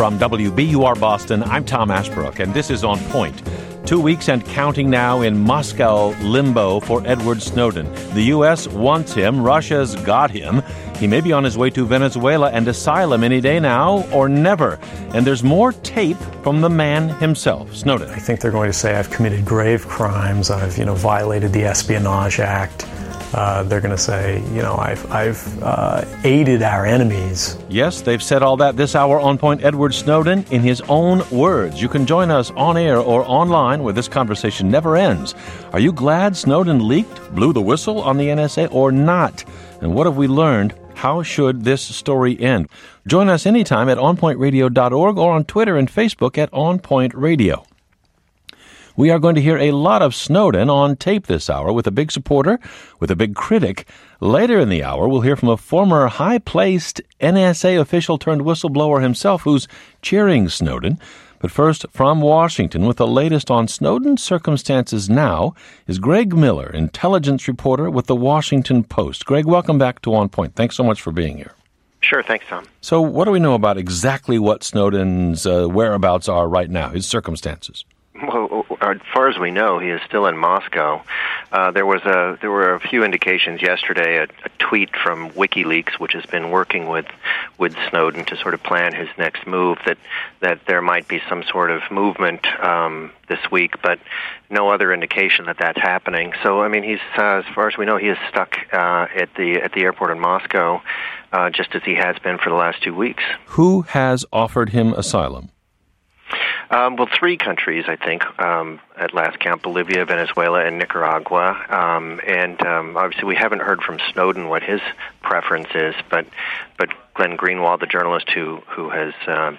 From WBUR Boston, I'm Tom Ashbrook, and this is On Point. 2 weeks and counting now in Moscow limbo for Edward Snowden. The U.S. wants him. Russia's got him. He may be on his way to Venezuela and asylum any day now or never. And there's more tape from the man himself, Snowden. I think they're going to say I've committed grave crimes. I've, violated the Espionage Act. They're going to say, I've aided our enemies. Yes, they've said all that this hour on Point. Edward Snowden in his own words. You can join us on air or online where this conversation never ends. Are you glad Snowden leaked, blew the whistle on the NSA or not? And what have we learned? How should this story end? Join us anytime at onpointradio.org or on Twitter and Facebook at onpointradio. We are going to hear a lot of Snowden on tape this hour with a big supporter, with a big critic. Later in the hour, we'll hear from a former high-placed NSA official turned whistleblower himself who's cheering Snowden. But first, from Washington, with the latest on Snowden's circumstances now, is Greg Miller, intelligence reporter with the Washington Post. Greg, welcome back to On Point. Thanks so much for being here. Sure, thanks, Tom. So what do we know about exactly what Snowden's whereabouts are right now, his circumstances? Well, as far as we know, he is still in Moscow. There were a few indications yesterday. A tweet from WikiLeaks, which has been working with Snowden to sort of plan his next move, that there might be some sort of movement this week, but no other indication that that's happening. So, I mean, he's as far as we know, he is stuck at the airport in Moscow, just as he has been for the last 2 weeks. Who has offered him asylum? Well, 3 countries, I think, at last count: Bolivia, Venezuela, and Nicaragua. Obviously, we haven't heard from Snowden what his preference is, but Glenn Greenwald, the journalist who has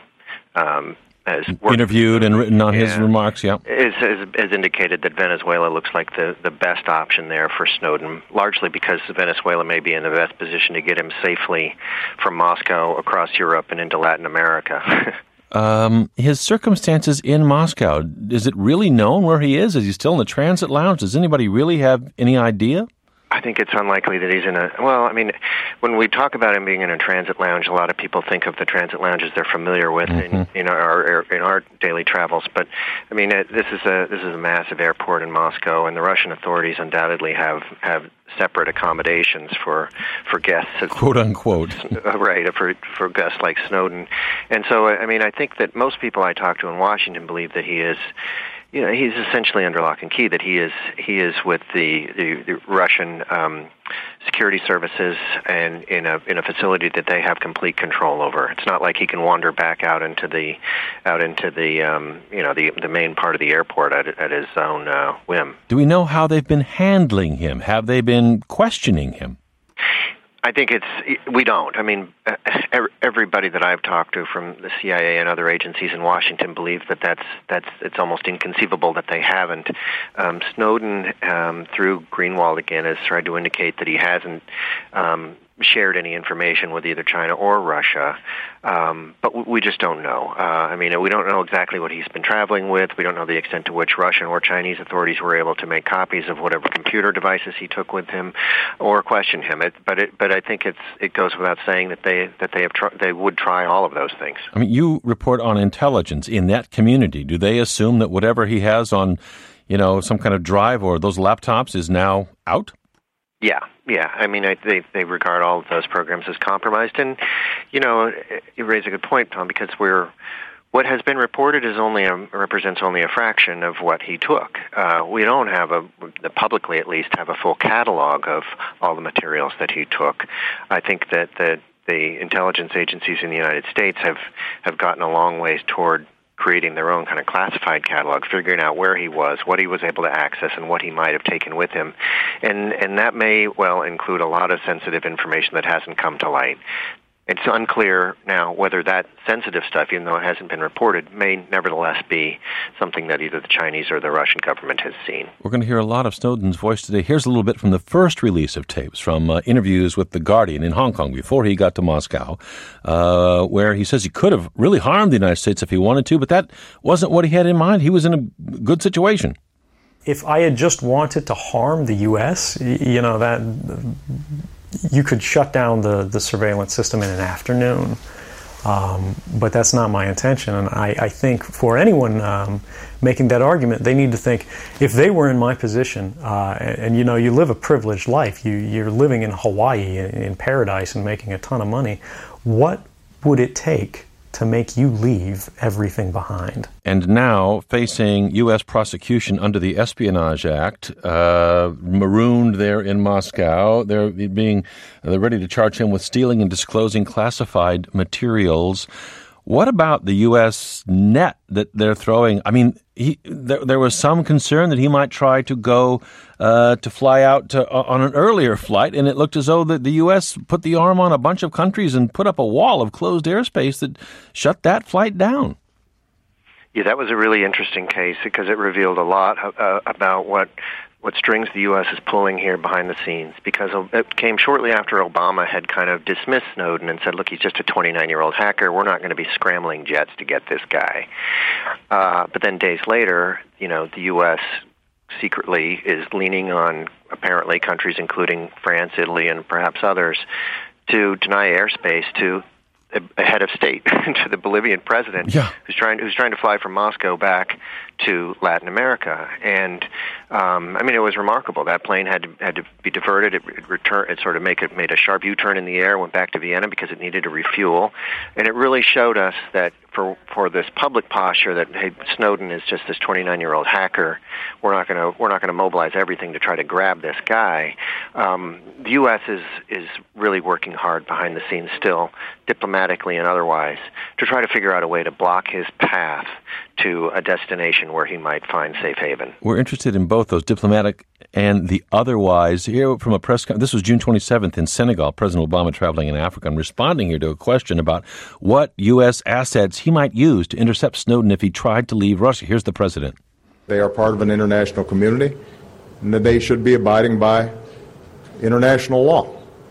interviewed and written on his remarks, has indicated that Venezuela looks like the best option there for Snowden, largely because Venezuela may be in the best position to get him safely from Moscow across Europe and into Latin America. His circumstances in Moscow, is it really known where he is? Is he still in the transit lounge? Does anybody really have any idea? I think it's unlikely that he's in when we talk about him being in a transit lounge, a lot of people think of the transit lounges they're familiar with in our daily travels. But I mean, this is a massive airport in Moscow, and the Russian authorities undoubtedly have separate accommodations for guests, quote unquote, right? For guests like Snowden, and so I mean, I think that most people I talk to in Washington believe that he is. He's essentially under lock and key, that he is with the Russian security services and in a facility that they have complete control over. It's not like he can wander back out into the main part of the airport at his own whim. Do we know how they've been handling him? Have they been questioning him? I think we don't. I mean, everybody that I've talked to from the CIA and other agencies in Washington believes that it's almost inconceivable that they haven't. Snowden, through Greenwald again, has tried to indicate that he hasn't shared any information with either China or Russia, but we just don't know. We don't know exactly what he's been traveling with. We don't know the extent to which Russian or Chinese authorities were able to make copies of whatever computer devices he took with him, or question him. But I think it goes without saying that they would try all of those things. I mean, you report on intelligence in that community. Do they assume that whatever he has on, some kind of drive or those laptops is now out? Yeah. I mean, they regard all of those programs as compromised, and you raise a good point, Tom, because what has been reported represents only a fraction of what he took. We don't publicly at least have a full catalog of all the materials that he took. I think that the intelligence agencies in the United States have gotten a long ways toward creating their own kind of classified catalog, figuring out where he was, what he was able to access, and what he might have taken with him. And that may well include a lot of sensitive information that hasn't come to light. It's unclear now whether that sensitive stuff, even though it hasn't been reported, may nevertheless be something that either the Chinese or the Russian government has seen. We're going to hear a lot of Snowden's voice today. Here's a little bit from the first release of tapes from interviews with The Guardian in Hong Kong before he got to Moscow, where he says he could have really harmed the United States if he wanted to, but that wasn't what he had in mind. He was in a good situation. If I had just wanted to harm the U.S., that you could shut down the surveillance system in an afternoon. But that's not my intention, and I think for anyone making that argument, they need to think, if they were in my position, and you know, you live a privileged life, you're living in Hawaii, in paradise, and making a ton of money, what would it take to make you leave everything behind? And now, facing U.S. prosecution under the Espionage Act, marooned there in Moscow, they're ready to charge him with stealing and disclosing classified materials. What about the U.S. net that they're throwing? I mean, there was some concern that he might try to go to fly out on an earlier flight, and it looked as though the U.S. put the arm on a bunch of countries and put up a wall of closed airspace that shut that flight down. Yeah, that was a really interesting case because it revealed a lot about what strings the U.S. is pulling here behind the scenes, because it came shortly after Obama had kind of dismissed Snowden and said, look, he's just a 29-year-old hacker. We're not going to be scrambling jets to get this guy. But then days later, you know, the U.S. secretly is leaning on, apparently, countries including France, Italy, and perhaps others to deny airspace to a head of state, to the Bolivian president, who's trying to fly from Moscow back to Latin America. And I mean, it was remarkable. That plane had to be diverted. It sort of made a sharp U-turn in the air, went back to Vienna because it needed to refuel. And it really showed us that for this public posture that, hey, Snowden is just this 29-year-old hacker, we're not going to mobilize everything to try to grab this guy. The U.S. is really working hard behind the scenes still, diplomatically and otherwise, to try to figure out a way to block his path to a destination where he might find safe haven. We're interested in both those, diplomatic and the otherwise. Here from a press conference, this was June 27th in Senegal, President Obama traveling in Africa and responding here to a question about what U.S. assets he might use to intercept Snowden if he tried to leave Russia. Here's the president. They are part of an international community, and that they should be abiding by international law.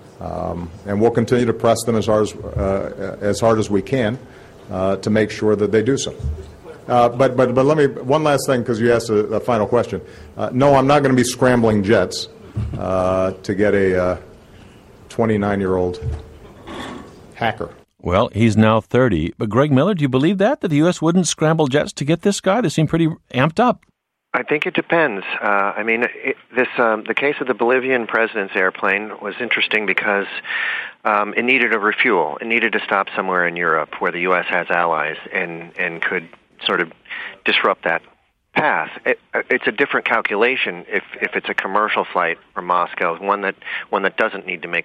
And we'll continue to press them as hard as we can to make sure that they do so. But let me, one last thing, because you asked a final question. No, I'm not going to be scrambling jets to get a 29-year-old hacker. Well, he's now 30. But Greg Miller, do you believe that the U.S. wouldn't scramble jets to get this guy? They seem pretty amped up. I think it depends. I mean, the case of the Bolivian president's airplane was interesting because it needed a refuel. It needed to stop somewhere in Europe where the U.S. has allies and could sort of disrupt that path. It's a different calculation if it's a commercial flight from Moscow, one that doesn't need to make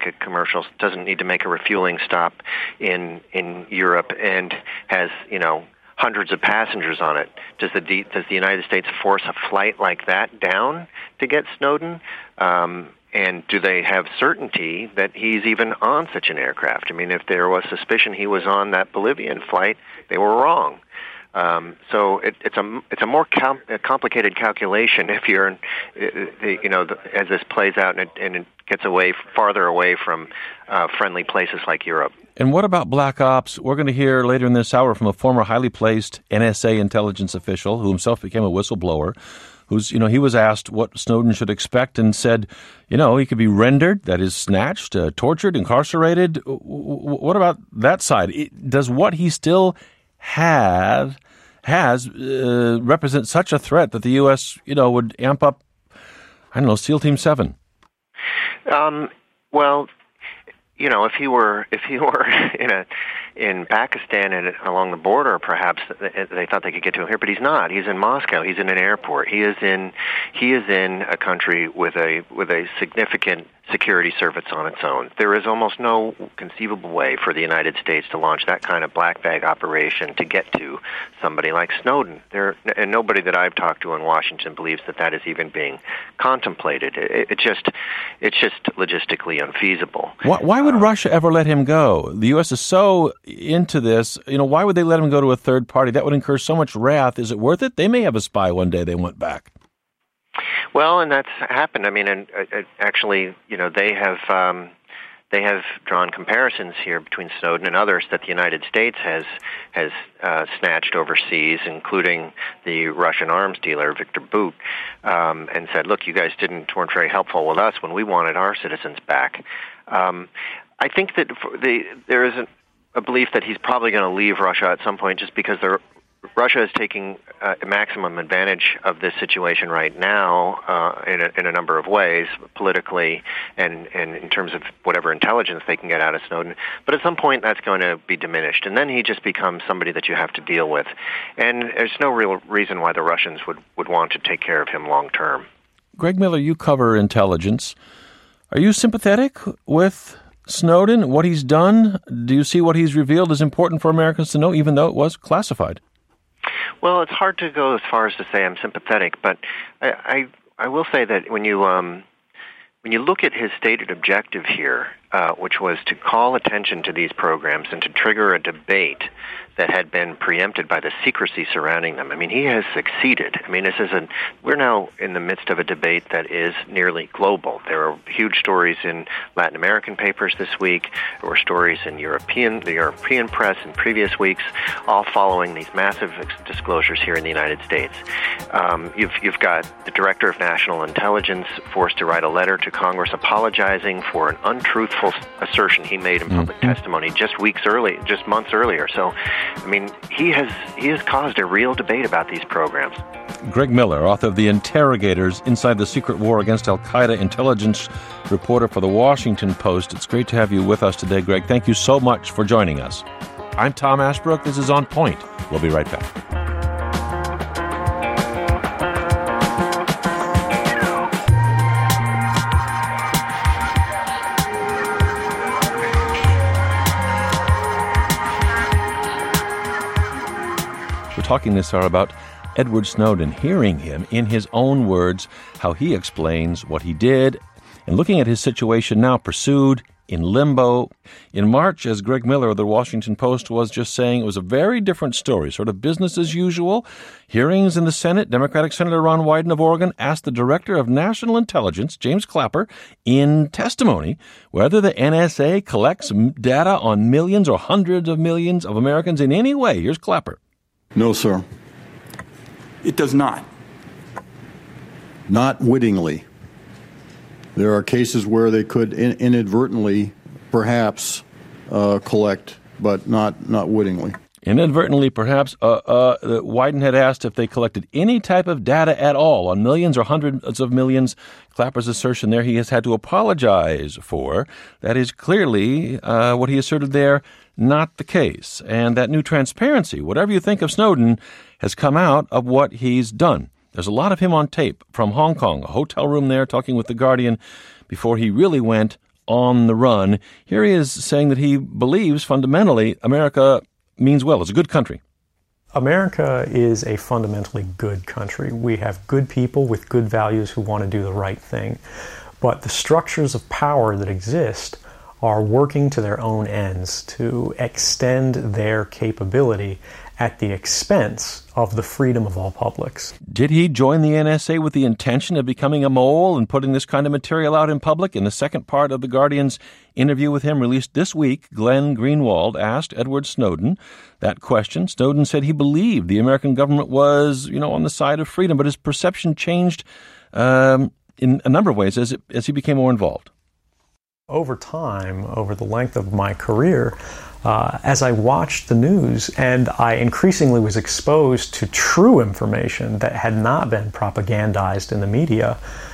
a refueling stop in Europe and has, you know, hundreds of passengers on it. Does the United States force a flight like that down to get Snowden? And do they have certainty that he's even on such an aircraft? I mean, if there was suspicion he was on that Bolivian flight, they were wrong. So it's a more complicated calculation if you're, as this plays out and it gets farther away from friendly places like Europe. And what about black ops? We're going to hear later in this hour from a former highly placed NSA intelligence official who himself became a whistleblower, who's, you know, he was asked what Snowden should expect and said, you know, he could be rendered, that is snatched, tortured, incarcerated. What about that side? Does what he still has represent such a threat that the U.S., you know, would amp up, I don't know, SEAL Team 7? Well, you know, if he were in Pakistan and along the border, perhaps they thought they could get to him here, but he's not. He's in Moscow. He's in an airport. He is in a country with a significant security service on its own. There is almost no conceivable way for the United States to launch that kind of black bag operation to get to somebody like Snowden. And nobody that I've talked to in Washington believes that is even being contemplated. It's just logistically unfeasible. Why would Russia ever let him go? The U.S. is so into this. You know, why would they let him go to a third party? That would incur so much wrath. Is it worth it? They may have a spy one day they want back. Well, and that's happened. I mean, and actually, you know, they have drawn comparisons here between Snowden and others that the United States has snatched overseas, including the Russian arms dealer Viktor Bout, and said, "Look, you guys weren't very helpful with us when we wanted our citizens back." I think that there is a belief that he's probably going to leave Russia at some point, just because Russia is taking maximum advantage of this situation right now in a number of ways, politically and in terms of whatever intelligence they can get out of Snowden. But at some point, that's going to be diminished, and then he just becomes somebody that you have to deal with. And there's no real reason why the Russians would want to take care of him long term. Greg Miller, you cover intelligence. Are you sympathetic with Snowden, what he's done? Do you see what he's revealed as important for Americans to know, even though it was classified? Well, it's hard to go as far as to say I'm sympathetic, but I will say that when you look at his stated objective here, which was to call attention to these programs and to trigger a debate that had been preempted by the secrecy surrounding them. I mean, he has succeeded. I mean, we're now in the midst of a debate that is nearly global. There are huge stories in Latin American papers this week. There were stories in the European press in previous weeks, all following these massive disclosures here in the United States. You've got the Director of National Intelligence forced to write a letter to Congress apologizing for an untruthful assertion he made in public testimony just months earlier. So, I mean, he has caused a real debate about these programs. Greg Miller, author of The Interrogators, Inside the Secret War Against Al-Qaeda, intelligence reporter for The Washington Post. It's great to have you with us today, Greg. Thank you so much for joining us. I'm Tom Ashbrook. This is On Point. We'll be right back. Talking this hour about Edward Snowden, hearing him in his own words, how he explains what he did, and looking at his situation now, pursued, in limbo. In March, as Greg Miller of the Washington Post was just saying, it was a very different story, sort of business as usual. Hearings in the Senate, Democratic Senator Ron Wyden of Oregon asked the Director of National Intelligence, James Clapper, in testimony, whether the NSA collects data on millions or hundreds of millions of Americans in any way. Here's Clapper. No, sir. It does not. Not wittingly. There are cases where they could inadvertently, perhaps, collect, but not wittingly. Inadvertently, perhaps, Wyden had asked if they collected any type of data at all on millions or hundreds of millions. Clapper's assertion there he has had to apologize for. That is clearly what he asserted there, not the case. And that new transparency, whatever you think of Snowden, has come out of what he's done. There's a lot of him on tape from Hong Kong, a hotel room there, talking with The Guardian before he really went on the run. Here he is saying that he believes fundamentally America means well. It's a good country. America is a fundamentally good country. We have good people with good values who want to do the right thing. But the structures of power that exist are working to their own ends to extend their capability at the expense of the freedom of all publics. Did he join the NSA with the intention of becoming a mole and putting this kind of material out in public? In the second part of The Guardian's interview with him released this week, Glenn Greenwald asked Edward Snowden that question. Snowden said he believed the American government was, on the side of freedom, but his perception changed in a number of ways as he became more involved. Over time, over the length of my career, as I watched the news and I increasingly was exposed to true information that had not been propagandized in the media,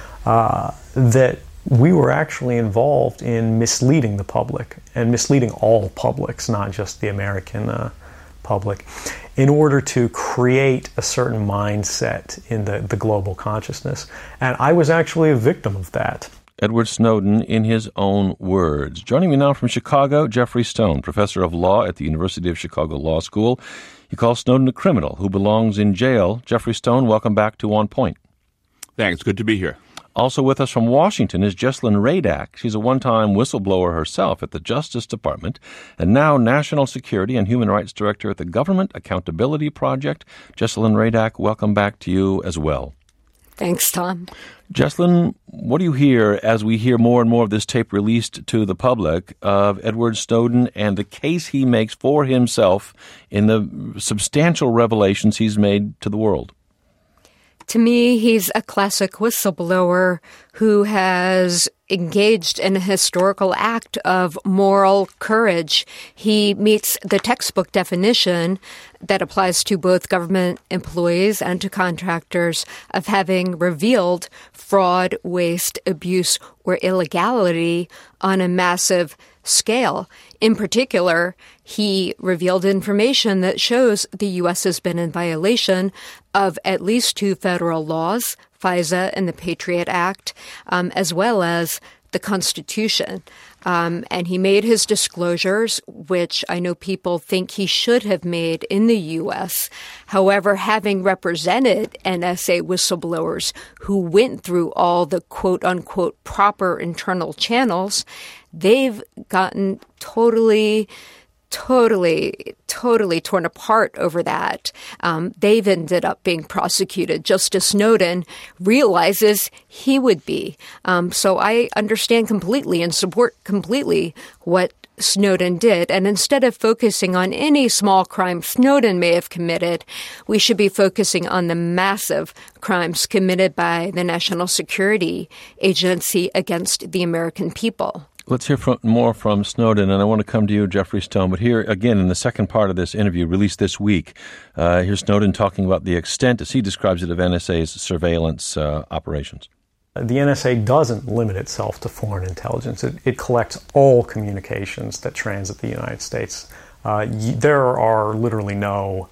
that we were actually involved in misleading the public and misleading all publics, not just the American public, in order to create a certain mindset in the global consciousness. And I was actually a victim of that. Edward Snowden in his own words. Joining me now from Chicago, Jeffrey Stone, professor of law at the University of Chicago Law School. He calls Snowden a criminal who belongs in jail. Jeffrey Stone, welcome back to On Point. Thanks. Good to be here. Also with us from Washington is Jesslyn Radack. She's a one-time whistleblower herself at the Justice Department and now National Security and Human Rights Director at the Government Accountability Project. Jesslyn Radack, welcome back to you as well. Thanks, Tom. Jesslyn, what do you hear as we hear more and more of this tape released to the public of Edward Snowden and the case he makes for himself in the substantial revelations he's made to the world? To me, he's a classic whistleblower who has engaged in a historical act of moral courage. He meets the textbook definition that applies to both government employees and to contractors of having revealed fraud, waste, abuse, or illegality on a massive scale. In particular, he revealed information that shows the U.S. has been in violation of at least 2 federal laws, FISA and the Patriot Act, as well as the Constitution. And he made his disclosures, which I know people think he should have made in the U.S. However, having represented NSA whistleblowers who went through all the quote-unquote proper internal channels, they've gotten totally torn apart over that. They've ended up being prosecuted, just as Snowden realizes he would be. So I understand completely and support completely what Snowden did. And instead of focusing on any small crime Snowden may have committed, we should be focusing on the massive crimes committed by the National Security Agency against the American people. Let's hear more from Snowden, and I want to come to you, Jeffrey Stone. But here, again, in the second part of this interview, released this week, here's Snowden talking about the extent, as he describes it, of NSA's surveillance operations. The NSA doesn't limit itself to foreign intelligence. It collects all communications that transit the United States. There are literally no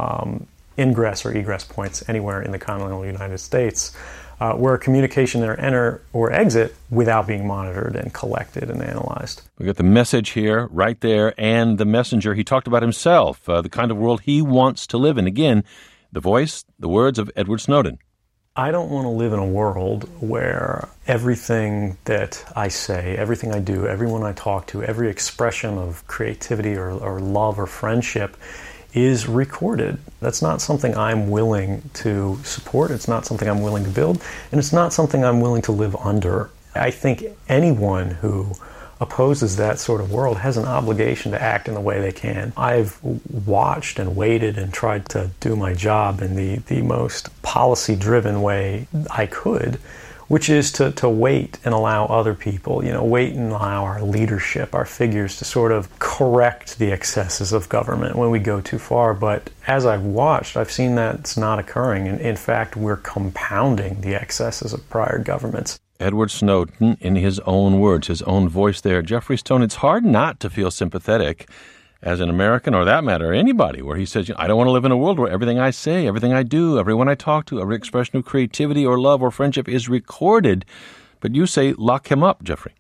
ingress or egress points anywhere in the continental United States where a communication there enter or exit without being monitored and collected and analyzed. We got the message here, right there, and the messenger. He talked about himself, the kind of world he wants to live in. Again, the voice, the words of Edward Snowden. I don't want to live in a world where everything that I say, everything I do, everyone I talk to, every expression of creativity or love or friendship is recorded. That's not something I'm willing to support. It's not something I'm willing to build. And it's not something I'm willing to live under. I think anyone who opposes that sort of world has an obligation to act in the way they can. I've watched and waited and tried to do my job in the most policy-driven way I could, which is to wait and allow other people, wait and allow our leadership, our figures to sort of correct the excesses of government when we go too far. But as I've watched, I've seen that's not occurring. And in fact, we're compounding the excesses of prior governments. Edward Snowden, in his own words, his own voice there. Jeffrey Stone, it's hard not to feel sympathetic as an American, or that matter, anybody, where he says, I don't want to live in a world where everything I say, everything I do, everyone I talk to, every expression of creativity or love or friendship is recorded. But you say, lock him up, Jeffrey.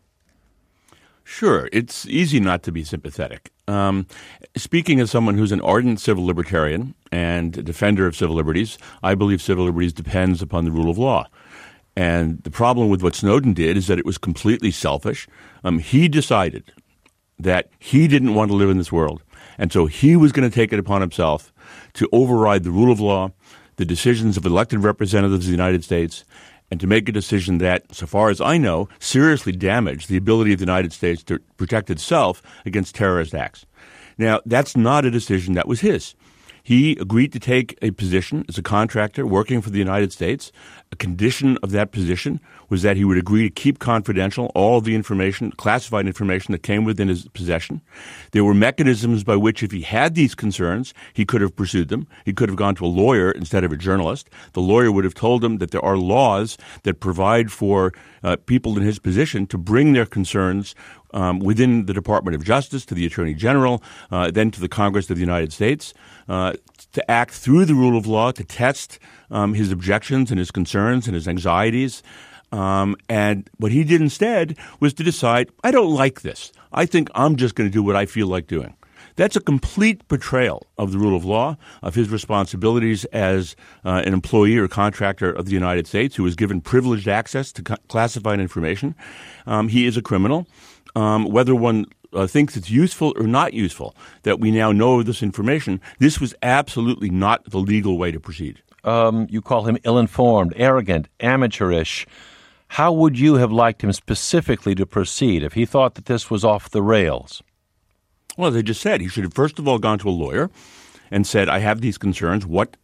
Sure. It's easy not to be sympathetic. Speaking as someone who's an ardent civil libertarian and a defender of civil liberties, I believe civil liberties depends upon the rule of law. And the problem with what Snowden did is that it was completely selfish. He decided that he didn't want to live in this world. And so he was going to take it upon himself to override the rule of law, the decisions of elected representatives of the United States, and to make a decision that, so far as I know, seriously damaged the ability of the United States to protect itself against terrorist acts. Now, that's not a decision that was his. He agreed to take a position as a contractor working for the United States. A condition of that position was that he would agree to keep confidential all of the information, classified information that came within his possession. There were mechanisms by which, if he had these concerns, he could have pursued them. He could have gone to a lawyer instead of a journalist. The lawyer would have told him that there are laws that provide for people in his position to bring their concerns within the Department of Justice, to the Attorney General, then to the Congress of the United States, to act through the rule of law, to test his objections and his concerns and his anxieties. And what he did instead was to decide, I don't like this. I think I'm just going to do what I feel like doing. That's a complete betrayal of the rule of law, of his responsibilities as an employee or contractor of the United States who was given privileged access to classified information. He is a criminal. Whether one thinks it's useful or not useful that we now know this information, this was absolutely not the legal way to proceed. You call him ill-informed, arrogant, amateurish. How would you have liked him specifically to proceed if he thought that this was off the rails? Well, as I just said, he should have first of all gone to a lawyer and said, I have these concerns. What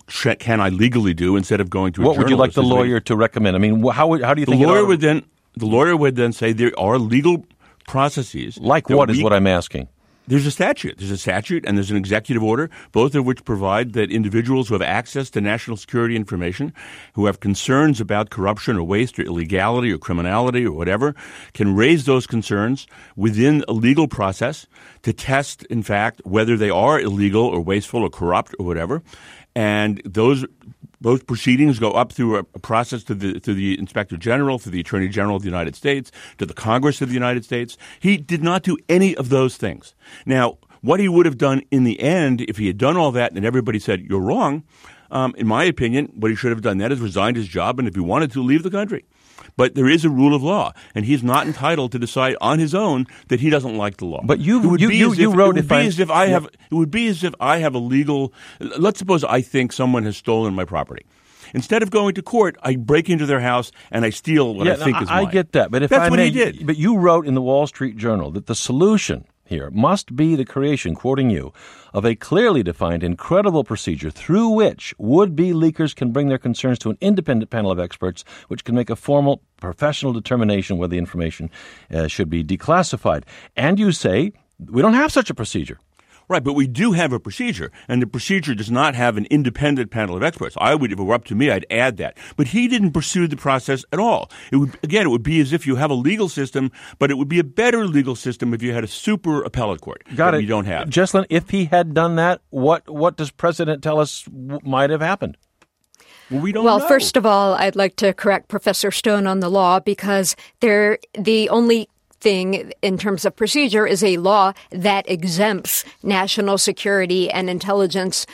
can I legally do instead of going to a What would you like the journalist? lawyer to recommend? I mean, how do you think the lawyer would then say there are legal processes. Like what is what I'm asking? There's a statute. There's a statute and there's an executive order, both of which provide that individuals who have access to national security information, who have concerns about corruption or waste or illegality or criminality or whatever, can raise those concerns within a legal process to test, in fact, whether they are illegal or wasteful or corrupt or whatever. And those proceedings go up through a process to the Inspector General, to the Attorney General of the United States, to the Congress of the United States. He did not do any of those things. Now, what he would have done in the end, if he had done all that and everybody said, you're wrong, in my opinion, what he should have done then is resigned his job and if he wanted to, leave the country. But there is a rule of law, and he's not entitled to decide on his own that he doesn't like the law. But you wrote it would be as if I have a legal. Let's suppose I think someone has stolen my property. Instead of going to court, I break into their house and I steal what I think is mine. I get that, but that's what he did. But you wrote in the Wall Street Journal that the solution here must be the creation, quoting you, of a clearly defined and credible procedure through which would-be leakers can bring their concerns to an independent panel of experts which can make a formal professional determination whether the information should be declassified. And you say we don't have such a procedure. Right, but we do have a procedure, and the procedure does not have an independent panel of experts. If it were up to me, I'd add that. But he didn't pursue the process at all. It would be as if you have a legal system, but it would be a better legal system if you had a super appellate court. Got it. You don't have. Jesslyn, if he had done that, what does President tell us might have happened? Well, we don't know. Well, first of all, I'd like to correct Professor Stone on the law because the only thing in terms of procedure is a law that exempts national security and intelligence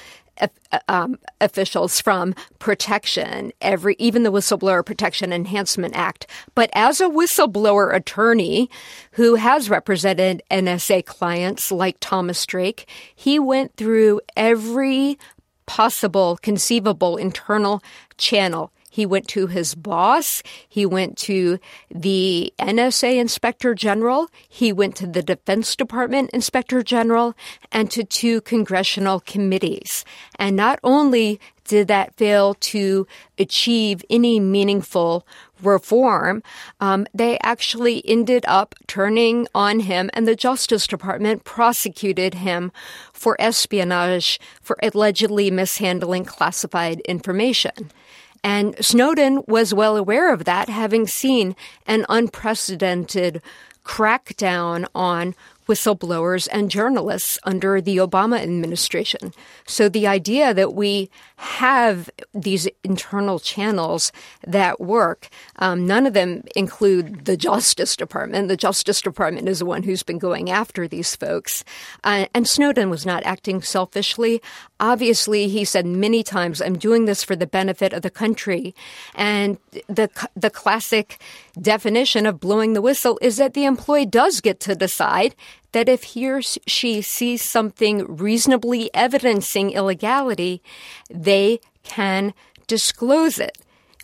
officials from protection, even the Whistleblower Protection Enhancement Act. But as a whistleblower attorney who has represented NSA clients like Thomas Drake, he went through every possible, conceivable internal channel. He went to his boss. He went to the NSA Inspector General. He went to the Defense Department Inspector General and to 2 congressional committees. And not only did that fail to achieve any meaningful reform, they actually ended up turning on him, and the Justice Department prosecuted him for espionage for allegedly mishandling classified information. And Snowden was well aware of that, having seen an unprecedented crackdown on whistleblowers and journalists under the Obama administration. So the idea that we have these internal channels that work, none of them include the Justice Department. The Justice Department is the one who's been going after these folks. And Snowden was not acting selfishly. Obviously, he said many times, I'm doing this for the benefit of the country. And the classic definition of blowing the whistle is that the employee does get to decide that if he or she sees something reasonably evidencing illegality, they can disclose it.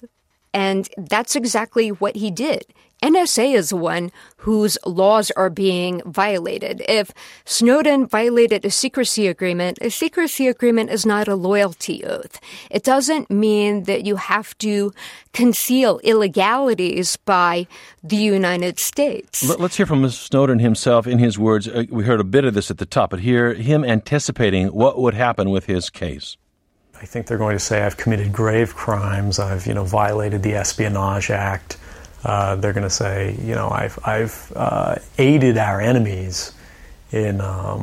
And that's exactly what he did. NSA is the one whose laws are being violated. If Snowden violated a secrecy agreement is not a loyalty oath. It doesn't mean that you have to conceal illegalities by the United States. Let's hear from Mr. Snowden himself in his words. We heard a bit of this at the top, but hear him anticipating what would happen with his case. I think they're going to say I've committed grave crimes. I've violated the Espionage Act. They're going to say, I've aided our enemies in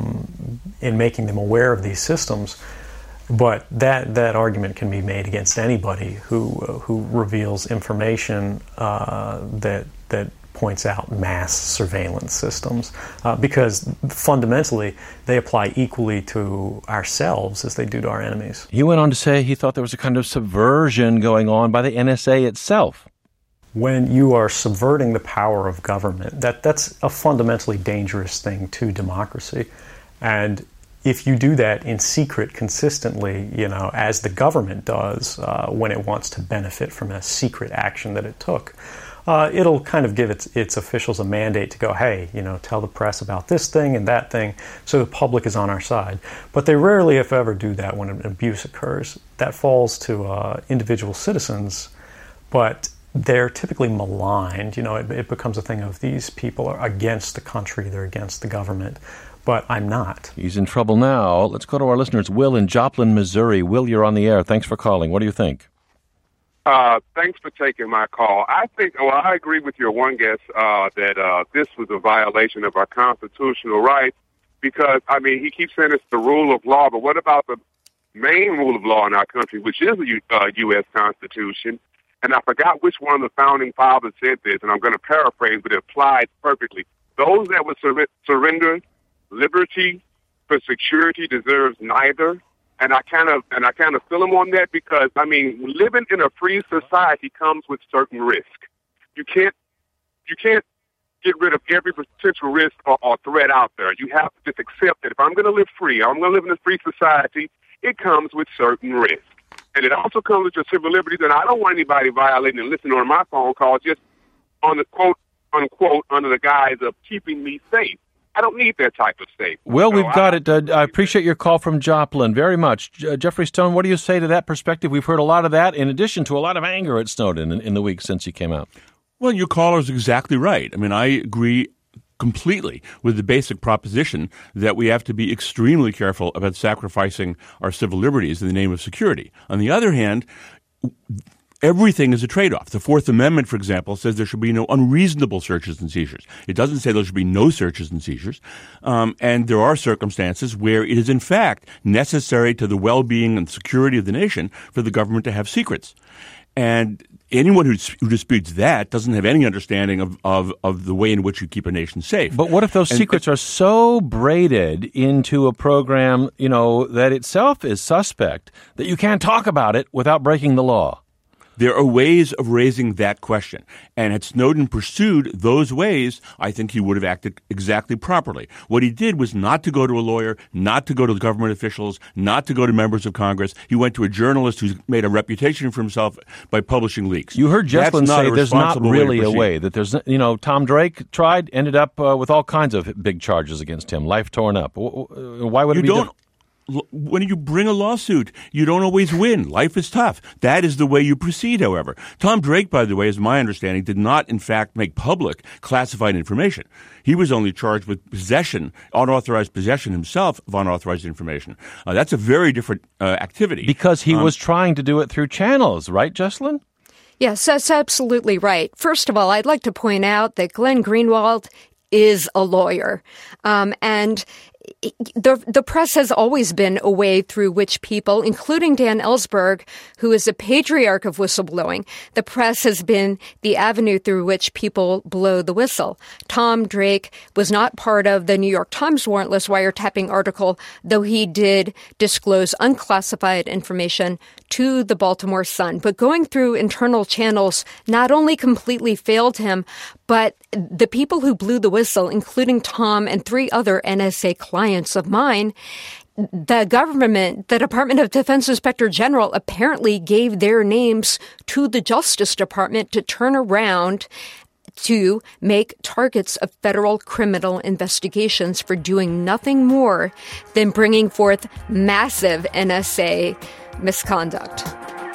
making them aware of these systems. But that argument can be made against anybody who reveals information that points out mass surveillance systems, because fundamentally they apply equally to ourselves as they do to our enemies. He went on to say he thought there was a kind of subversion going on by the NSA itself. When you are subverting the power of government, that's a fundamentally dangerous thing to democracy. And if you do that in secret consistently, as the government does when it wants to benefit from a secret action that it took, it'll kind of give its officials a mandate to go, hey, tell the press about this thing and that thing, so the public is on our side. But they rarely, if ever, do that when an abuse occurs. That falls to individual citizens, but they're typically maligned. It becomes a thing of these people are against the country, they're against the government. But I'm not. He's in trouble now. Let's go to our listeners. Will in Joplin, Missouri. Will, you're on the air. Thanks for calling. What do you think? Thanks for taking my call. I agree with your one guest that this was a violation of our constitutional rights because, he keeps saying it's the rule of law, but what about the main rule of law in our country, which is the U.S. Constitution? And I forgot which one of the founding fathers said this, and I'm going to paraphrase, but it applies perfectly. Those that would surrender liberty for security deserves neither. And I kind of feel him on that because, living in a free society comes with certain risk. You can't get rid of every potential risk or threat out there. You have to just accept that if I'm going to live free, I'm going to live in a free society, it comes with certain risk. And it also comes with your civil liberties, and I don't want anybody violating and listening on my phone call just on the quote, unquote, under the guise of keeping me safe. I don't need that type of safety. Well, we've got it. I appreciate your call from Joplin very much. Jeffrey Stone, what do you say to that perspective? We've heard a lot of that, in addition to a lot of anger at Snowden in the week since he came out. Well, your caller is exactly right. I agree completely with the basic proposition that we have to be extremely careful about sacrificing our civil liberties in the name of security. On the other hand, everything is a trade-off. The Fourth Amendment, for example, says there should be no unreasonable searches and seizures. It doesn't say there should be no searches and seizures. And there are circumstances where it is, in fact, necessary to the well-being and security of the nation for the government to have secrets. And anyone who disputes that doesn't have any understanding of the way in which you keep a nation safe. But what if those secrets are so braided into a program, that itself is suspect, that you can't talk about it without breaking the law? There are ways of raising that question. And had Snowden pursued those ways, I think he would have acted exactly properly. What he did was not to go to a lawyer, not to go to the government officials, not to go to members of Congress. He went to a journalist who's made a reputation for himself by publishing leaks. You heard Jesslyn say there's not really a way, that there's, Tom Drake tried, ended up with all kinds of big charges against him, life torn up. Why would it be different? When you bring a lawsuit, you don't always win. Life is tough. That is the way you proceed, however. Tom Drake, by the way, is my understanding, did not, in fact, make public classified information. He was only charged with possession, unauthorized possession himself of unauthorized information. That's a very different activity. Because he was trying to do it through channels, right, Jesslyn? Yes, that's absolutely right. First of all, I'd like to point out that Glenn Greenwald is a lawyer. And the press has always been a way through which people, including Dan Ellsberg, who is a patriarch of whistleblowing, the press has been the avenue through which people blow the whistle. Tom Drake was not part of the New York Times warrantless wiretapping article, though he did disclose unclassified information to the Baltimore Sun. But going through internal channels not only completely failed him, but the people who blew the whistle, including Tom and 3 other NSA clients of mine, the government, the Department of Defense Inspector General, apparently gave their names to the Justice Department to turn around to make targets of federal criminal investigations for doing nothing more than bringing forth massive NSA misconduct.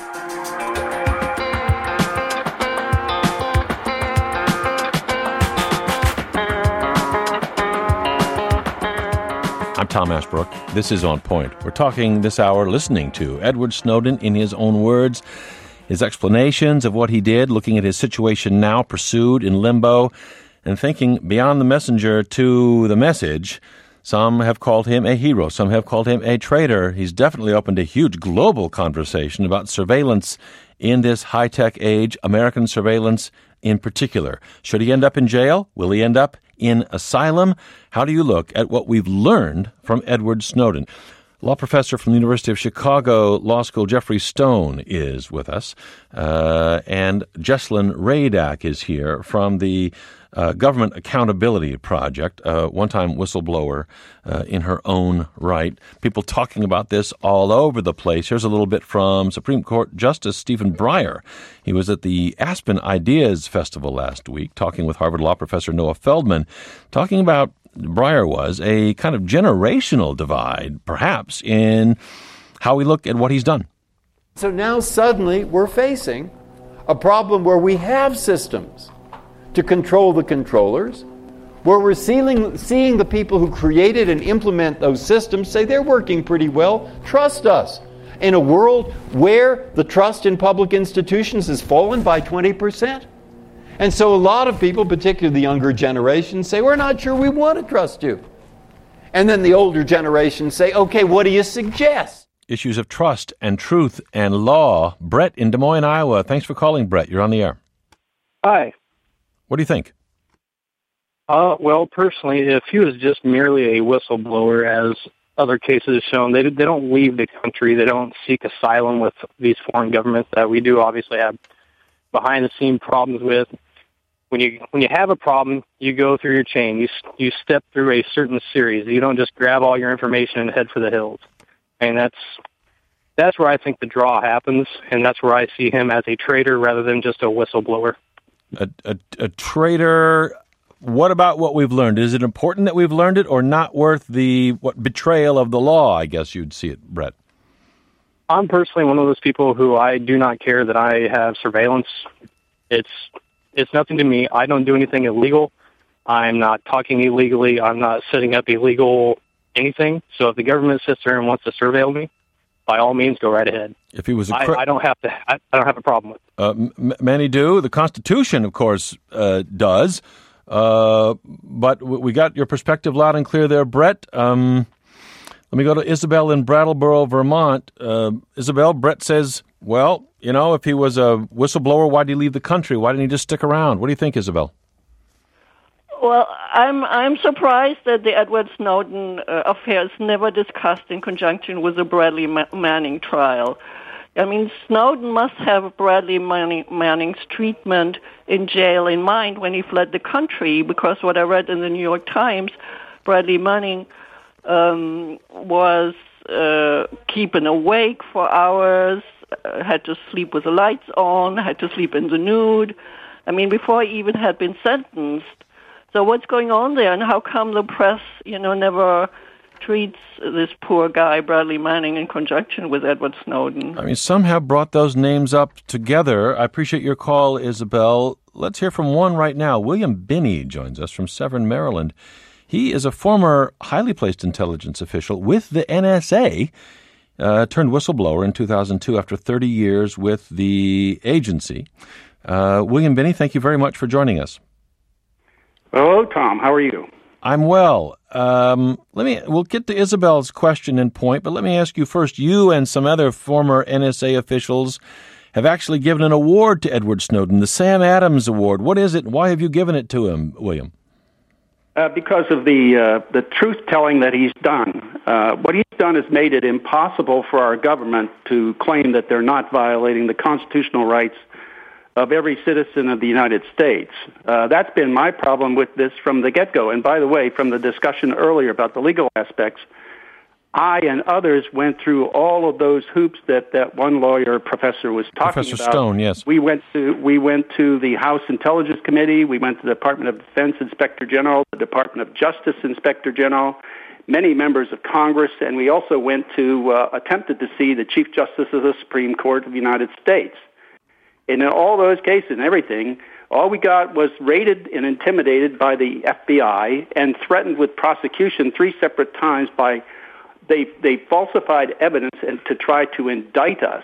I'm Tom Ashbrook. This is On Point. We're talking this hour, listening to Edward Snowden in his own words, his explanations of what he did, looking at his situation now, pursued in limbo, and thinking beyond the messenger to the message. Some have called him a hero. Some have called him a traitor. He's definitely opened a huge global conversation about surveillance in this high-tech age, American surveillance in particular. Should he end up in jail? Will he end up in asylum? How do you look at what we've learned from Edward Snowden? Law professor from the University of Chicago Law School, Jeffrey Stone, is with us. And Jesslyn Radack is here from the Government Accountability Project, one-time whistleblower in her own right. People talking about this all over the place. Here's a little bit from Supreme Court Justice Stephen Breyer. He was at the Aspen Ideas Festival last week, talking with Harvard Law professor Noah Feldman, talking about Breyer was a kind of generational divide, perhaps, in how we look at what he's done. So now suddenly we're facing a problem where we have systems to control the controllers, where we're seeing the people who created and implement those systems say they're working pretty well, trust us. In a world where the trust in public institutions has fallen by 20%. And so a lot of people, particularly the younger generation, say, we're not sure we want to trust you. And then the older generation say, okay, what do you suggest? Issues of trust and truth and law. Brett in Des Moines, Iowa. Thanks for calling, Brett. You're on the air. Hi. What do you think? Well, personally, if he was just merely a whistleblower, as other cases have shown, they don't leave the country. They don't seek asylum with these foreign governments that we do obviously have behind-the-scenes problems with. When you have a problem, you go through your chain. You step through a certain series. You don't just grab all your information and head for the hills. And that's where I think the draw happens, and that's where I see him as a traitor rather than just a whistleblower. A traitor. What about what we've learned? Is it important that we've learned it, or not worth the betrayal of the law? I guess you'd see it, Brett. I'm personally one of those people who I do not care that I have surveillance. It's nothing to me. I don't do anything illegal. I'm not talking illegally. I'm not setting up illegal anything. So if the government sits there and wants to surveil me, by all means, go right ahead. If he was I don't have to. I don't have a problem with it. Many do. The Constitution, of course, does. But we got your perspective loud and clear there, Brett. Let me go to Isabel in Brattleboro, Vermont. Isabel, Brett says, well, if he was a whistleblower, why did he leave the country? Why didn't he just stick around? What do you think, Isabel? Well, I'm surprised that the Edward Snowden affair is never discussed in conjunction with the Bradley Manning trial. I mean, Snowden must have Bradley Manning's treatment in jail in mind when he fled the country, because what I read in the New York Times, Bradley Manning was keeping awake for hours, had to sleep with the lights on, had to sleep in the nude. I mean, before he even had been sentenced. So what's going on there, and how come the press, never treats this poor guy, Bradley Manning, in conjunction with Edward Snowden? I mean, some have brought those names up together. I appreciate your call, Isabel. Let's hear from one right now. William Binney joins us from Severn, Maryland. He is a former highly placed intelligence official with the NSA, turned whistleblower in 2002 after 30 years with the agency. William Binney, thank you very much for joining us. Hello, Tom. How are you? I'm well. We'll get to Isabel's question and point, but let me ask you first. You and some other former NSA officials have actually given an award to Edward Snowden, the Sam Adams Award. What is it? Why have you given it to him, William? Because of the truth-telling that he's done. What he's done has made it impossible for our government to claim that they're not violating the constitutional rights of every citizen of the United States. That's been my problem with this from the get-go. And by the way, from the discussion earlier about the legal aspects, I and others went through all of those hoops that one lawyer professor was talking Professor about. Stone, yes. We went to the House Intelligence Committee. We went to the Department of Defense Inspector General, the Department of Justice Inspector General, many members of Congress, and we also went to attempted to see the Chief Justice of the Supreme Court of the United States. And in all those cases and everything, all we got was raided and intimidated by the FBI and threatened with prosecution 3 separate times by they falsified evidence and to try to indict us.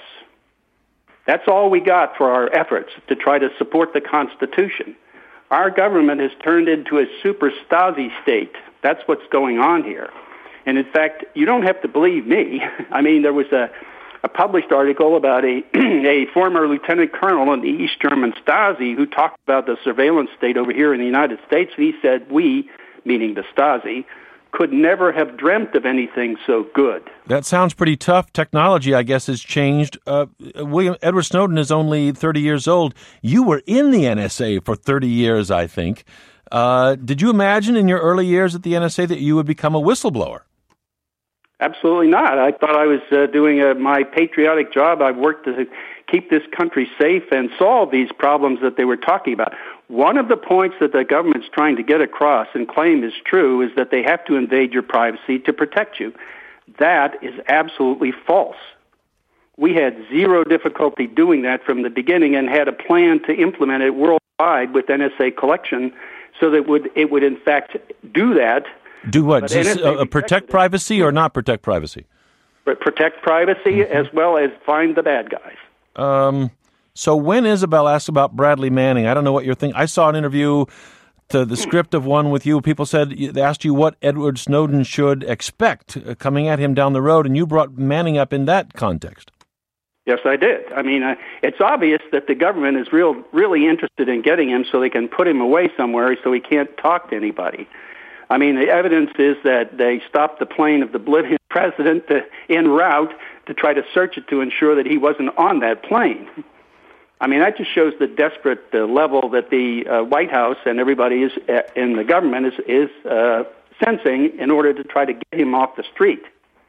That's all we got for our efforts to try to support the Constitution. Our government has turned into a super Stasi state. That's what's going on here. And in fact, you don't have to believe me. I mean, there was a published article about a former lieutenant colonel in the East German Stasi who talked about the surveillance state over here in the United States. And he said, we, meaning the Stasi, could never have dreamt of anything so good. That sounds pretty tough. Technology, I guess, has changed. Edward Snowden is only 30 years old. You were in the NSA for 30 years, I think. Did you imagine in your early years at the NSA that you would become a whistleblower? Absolutely not. I thought I was doing my patriotic job. I worked to keep this country safe and solve these problems that they were talking about. One of the points that the government's trying to get across and claim is true is that they have to invade your privacy to protect you. That is absolutely false. We had zero difficulty doing that from the beginning and had a plan to implement it worldwide with NSA collection so that it would in fact do that. Do what? Protect privacy or not protect privacy? Protect privacy as well as find the bad guys. So when Isabel asked about Bradley Manning, I don't know what you're thinking. I saw an interview to the script of one with you. People they asked you what Edward Snowden should expect coming at him down the road, and you brought Manning up in that context. Yes, I did. I mean, it's obvious that the government is really interested in getting him so they can put him away somewhere so he can't talk to anybody. I mean, the evidence is that they stopped the plane of the Bolivian president en route to try to search it to ensure that he wasn't on that plane. I mean, that just shows the desperate level that the White House and everybody is in the government is sensing in order to try to get him off the street.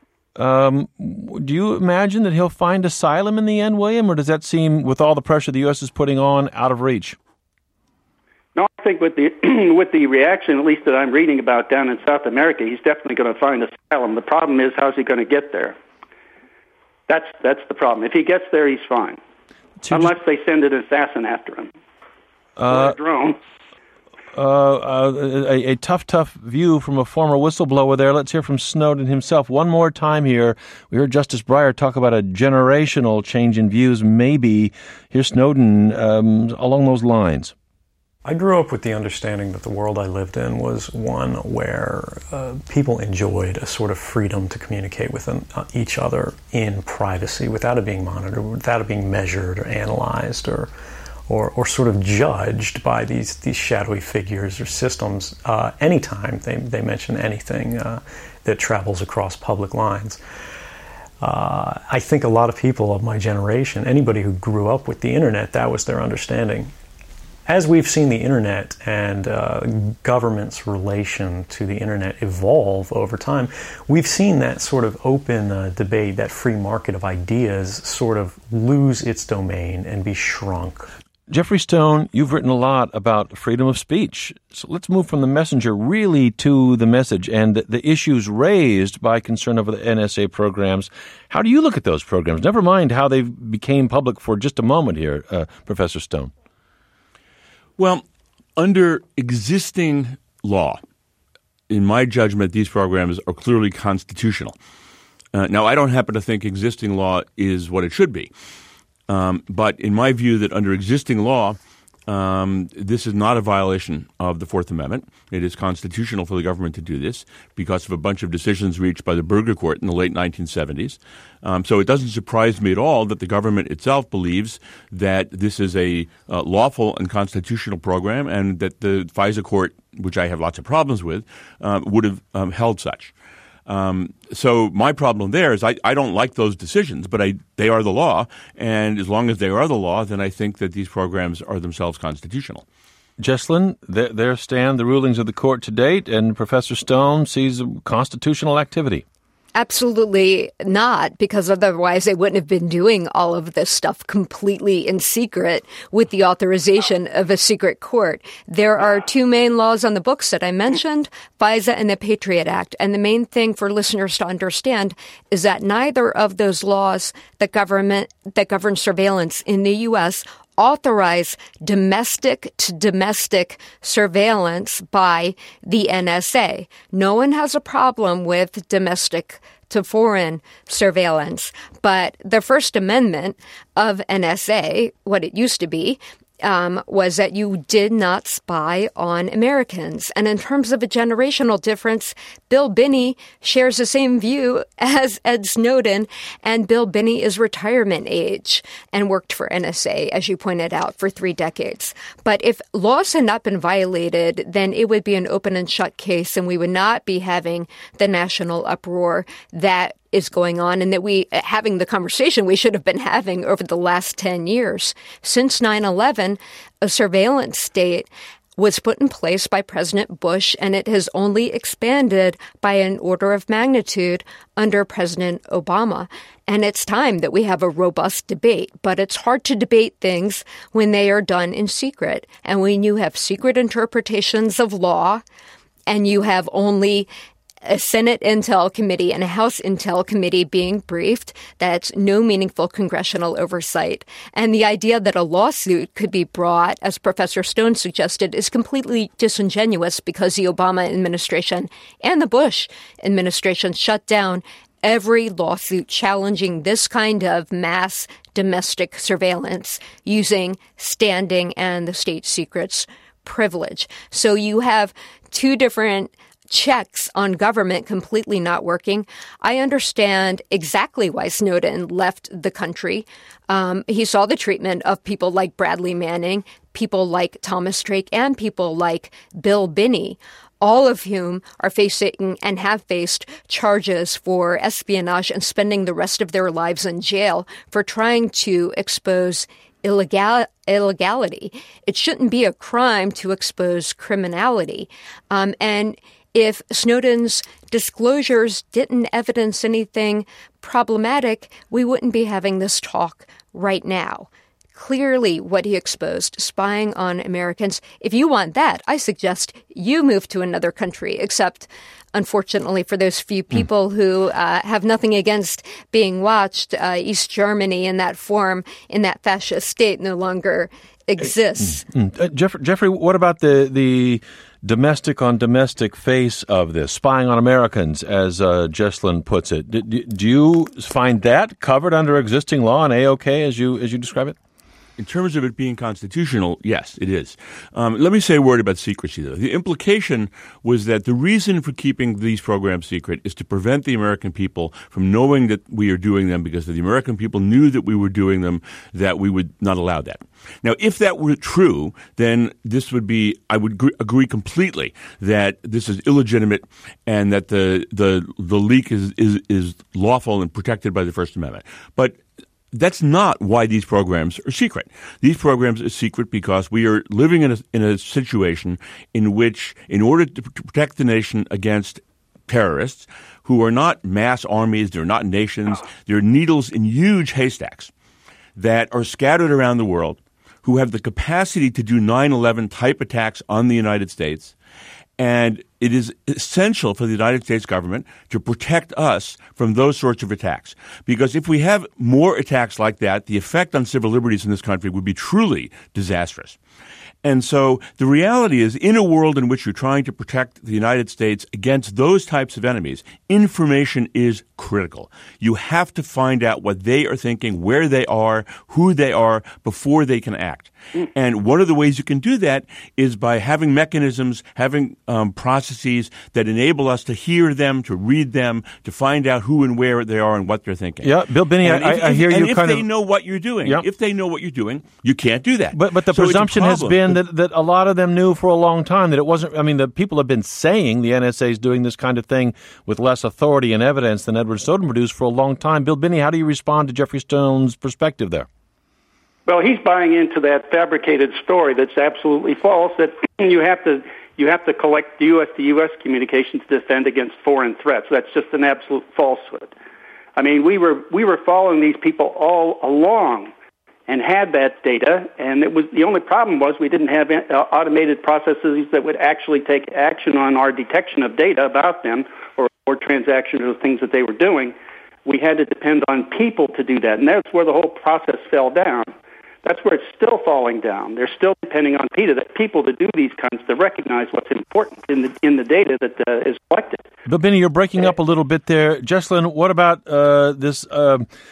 Do you imagine that he'll find asylum in the end, William, or does that seem, with all the pressure the U.S. is putting on, out of reach? No, I think with the reaction, at least that I'm reading about down in South America, he's definitely going to find asylum. The problem is, how's he going to get there? That's the problem. If he gets there, he's fine. Unless they send an assassin after him. Or a drone. A tough view from a former whistleblower there. Let's hear from Snowden himself one more time here. We heard Justice Breyer talk about a generational change in views, maybe. Here's Snowden along those lines. I grew up with the understanding that the world I lived in was one where people enjoyed a sort of freedom to communicate with each other in privacy without it being monitored, without it being measured or analyzed or sort of judged by these shadowy figures or systems anytime they mention anything that travels across public lines. I think a lot of people of my generation, anybody who grew up with the internet, that was their understanding. As we've seen the internet and government's relation to the internet evolve over time, we've seen that sort of open debate, that free market of ideas, sort of lose its domain and be shrunk. Jeffrey Stone, you've written a lot about freedom of speech. So let's move from the messenger really to the message and the issues raised by concern over the NSA programs. How do you look at those programs? Never mind how they became public for just a moment here, Professor Stone. Well, under existing law, in my judgment, these programs are clearly constitutional. Now, I don't happen to think existing law is what it should be. But in my view, that under existing law, this is not a violation of the Fourth Amendment. It is constitutional for the government to do this because of a bunch of decisions reached by the Burger Court in the late 1970s. So it doesn't surprise me at all that the government itself believes that this is a lawful and constitutional program and that the FISA court, which I have lots of problems with, would have held such. So my problem there is I don't like those decisions, but they are the law. And as long as they are the law, then I think that these programs are themselves constitutional. Jesslyn, there stand the rulings of the court to date, and Professor Stone sees constitutional activity. Absolutely not, because otherwise they wouldn't have been doing all of this stuff completely in secret with the authorization of a secret court. There are two main laws on the books that I mentioned, FISA and the Patriot Act. And the main thing for listeners to understand is that neither of those laws that govern surveillance in the U.S. authorize domestic-to-domestic surveillance by the NSA. No one has a problem with domestic-to-foreign surveillance, but the First Amendment of NSA, what it used to be, was that you did not spy on Americans. And in terms of a generational difference, Bill Binney shares the same view as Ed Snowden, and Bill Binney is retirement age and worked for NSA, as you pointed out, for 3 decades. But if laws had not been violated, then it would be an open and shut case, and we would not be having the national uproar that is going on, and that we having the conversation we should have been having over the last 10 years. Since 9/11, a surveillance state was put in place by President Bush, and it has only expanded by an order of magnitude under President Obama. And it's time that we have a robust debate. But it's hard to debate things when they are done in secret. And when you have secret interpretations of law, and you have only a Senate Intel Committee and a House Intel Committee being briefed, that's no meaningful congressional oversight. And the idea that a lawsuit could be brought, as Professor Stone suggested, is completely disingenuous because the Obama administration and the Bush administration shut down every lawsuit challenging this kind of mass domestic surveillance using standing and the state secrets privilege. So you have two different checks on government completely not working. I understand exactly why Snowden left the country. He saw the treatment of people like Bradley Manning, people like Thomas Drake, and people like Bill Binney, all of whom are facing and have faced charges for espionage and spending the rest of their lives in jail for trying to expose illegality. It shouldn't be a crime to expose criminality. And if Snowden's disclosures didn't evidence anything problematic, we wouldn't be having this talk right now. Clearly, what he exposed, spying on Americans. If you want that, I suggest you move to another country, except, unfortunately, for those few people who have nothing against being watched, East Germany in that form, in that fascist state, no longer exists. Jeffrey, what about the domestic on domestic face of this, spying on Americans, as Jesslyn puts it? Do you find that covered under existing law and A-OK as you describe it? In terms of it being constitutional, yes, it is. Let me say a word about secrecy, though. The implication was that the reason for keeping these programs secret is to prevent the American people from knowing that we are doing them, because if the American people knew that we were doing them, that we would not allow that. Now, if that were true, then this would be, I would agree completely that this is illegitimate and that the leak is lawful and protected by the First Amendment. But that's not why these programs are secret. These programs are secret because we are living in a situation in which, in order to protect the nation against terrorists, who are not mass armies, they're not nations, they're needles in huge haystacks that are scattered around the world, who have the capacity to do 9/11 type attacks on the United States. And it is essential for the United States government to protect us from those sorts of attacks. Because if we have more attacks like that, the effect on civil liberties in this country would be truly disastrous. And so the reality is, in a world in which you're trying to protect the United States against those types of enemies, information is critical. You have to find out what they are thinking, where they are, who they are, before they can act. And one of the ways you can do that is by having mechanisms, having processes that enable us to hear them, to read them, to find out who and where they are and what they're thinking. Yeah, Bill Binney, I hear you kind of... if they know what you're doing, if they know what you're doing, you can't do that. But the presumption has been that a lot of them knew for a long time that it wasn't... I mean, the people have been saying the NSA is doing this kind of thing with less authority and evidence than Edward Snowden produced for a long time. Bill Binney, how do you respond to Jeffrey Stone's perspective there? Well, he's buying into that fabricated story that's absolutely false, that you have to collect U.S. to U.S. communications to defend against foreign threats. That's just an absolute falsehood. I mean, we were following these people all along and had that data, and it was the only problem was we didn't have automated processes that would actually take action on our detection of data about them or transactions or things that they were doing. We had to depend on people to do that, and that's where the whole process fell down. That's where it's still falling down. They're still depending on people to do these kinds, to recognize what's important in the data that is collected. But Binney, you're breaking up a little bit there. Jesslyn, what about this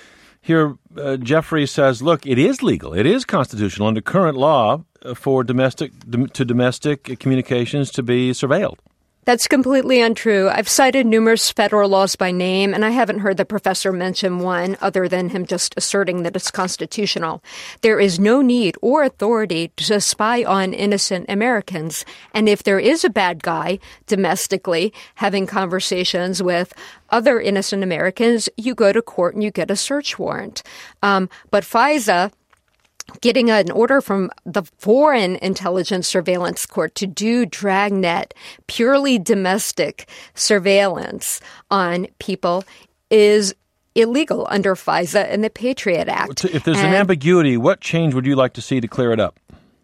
Here, Jeffrey says, look, it is legal. It is constitutional under current law for domestic communications to be surveilled. That's completely untrue. I've cited numerous federal laws by name, and I haven't heard the professor mention one other than him just asserting that it's constitutional. There is no need or authority to spy on innocent Americans. And if there is a bad guy domestically having conversations with other innocent Americans, you go to court and you get a search warrant. But FISA, getting an order from the Foreign Intelligence Surveillance Court to do dragnet, purely domestic surveillance on people is illegal under FISA and the Patriot Act. If there's an ambiguity, what change would you like to see to clear it up?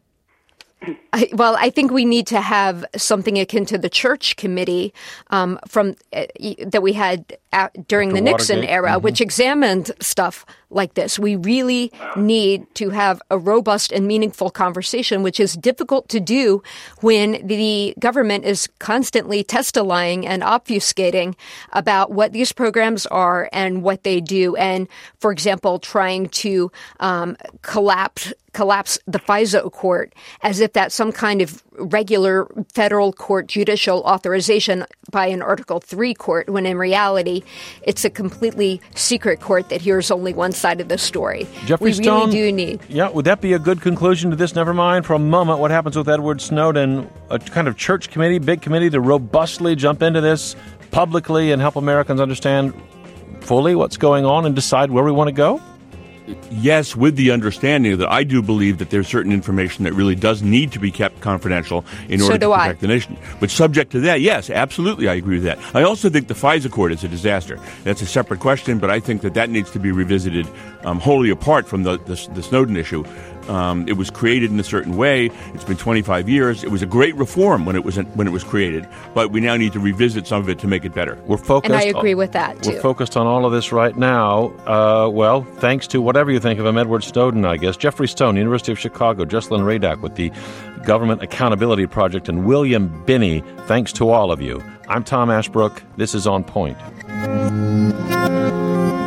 I think we need to have something akin to the Church Committee that we had during the Nixon era, which examined stuff like this. We really need to have a robust and meaningful conversation, which is difficult to do when the government is constantly testifying and obfuscating about what these programs are and what they do. And, for example, trying to collapse the FISA court as if that's some kind of regular federal court judicial authorization by an Article III court, when in reality it's a completely secret court that hears only one side of the story. Jeffrey Stone, really do need. Yeah, would that be a good conclusion to this? Never mind for a moment what happens with Edward Snowden, a kind of church committee, big committee to robustly jump into this publicly and help Americans understand fully what's going on and decide where we want to go? Yes, with the understanding that I do believe that there's certain information that really does need to be kept confidential in order to protect the nation. But subject to that, yes, absolutely, I agree with that. I also think the FISA court is a disaster. That's a separate question, but I think that needs to be revisited wholly apart from the Snowden issue. It was created in a certain way. It's been 25 years. It was a great reform when it was created, but we now need to revisit some of it to make it better. We're focused. And I agree with that too. We're focused on all of this right now. Well, thanks to whatever you think of him, Edward Snowden, I guess. Jeffrey Stone, University of Chicago, Jesslyn Radak with the Government Accountability Project, and William Binney. Thanks to all of you. I'm Tom Ashbrook. This is On Point.